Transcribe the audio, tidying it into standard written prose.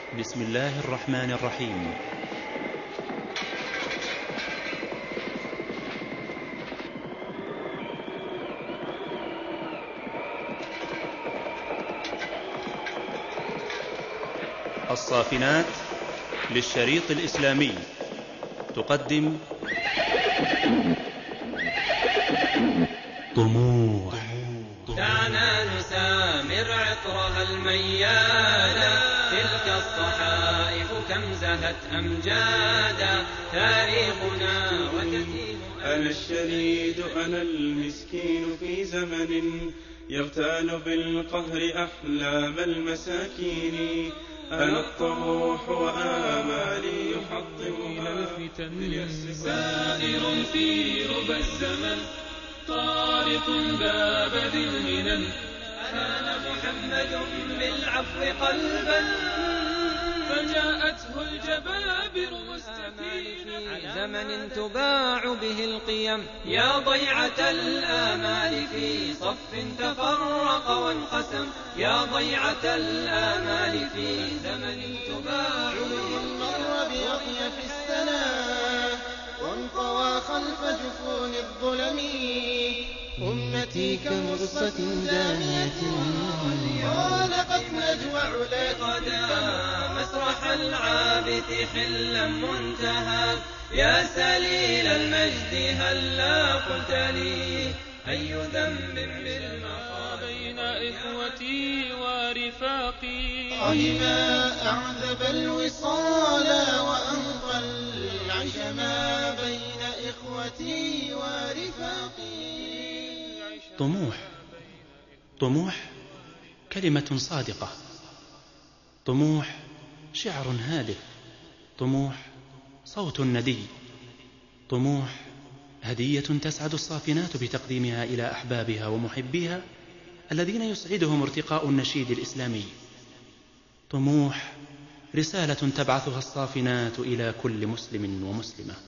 بسم الله الرحمن الرحيم. الصافنات للشريط الإسلامي تقدم طموح. دعنا نسامر عطرها الميالا، تلك الصحائف كم زهت أمجادا، تاريخنا وكثير. أنا الشريد أنا المسكين في زمن يغتال بالقهر أحلام المساكين، أنا الطموح وآمالي يحطمها الفتن، سائر في ربى الزمن، طارق باب ذي المنن. أنا محمد بالعفو قلبا، فجاءته الجبابر مستكينة. زمن تباع به القيم، يا ضيعة الآمال في صف تفرق وانقسم، يا ضيعة الآمال في زمن تباع به القيم. مر بأطيف السنا وانطوى خلف جفون الظلم، أمتي كمرصة دانية ولقد نجوع لقدا، مسرح العابث حلا منتهى، يا سليل المجد هلا قلت لي أي ذنب بالمخاض بين إخوتي ورفاقي. ما أعذب الوصال وأنقى العشما بين إخوتي ورفاقي. طموح كلمة صادقة، طموح شعر هادف، طموح صوت ندي، طموح هدية تسعد الصافنات بتقديمها إلى أحبابها ومحبيها الذين يسعدهم ارتقاء النشيد الإسلامي، طموح رسالة تبعثها الصافنات إلى كل مسلم ومسلمة.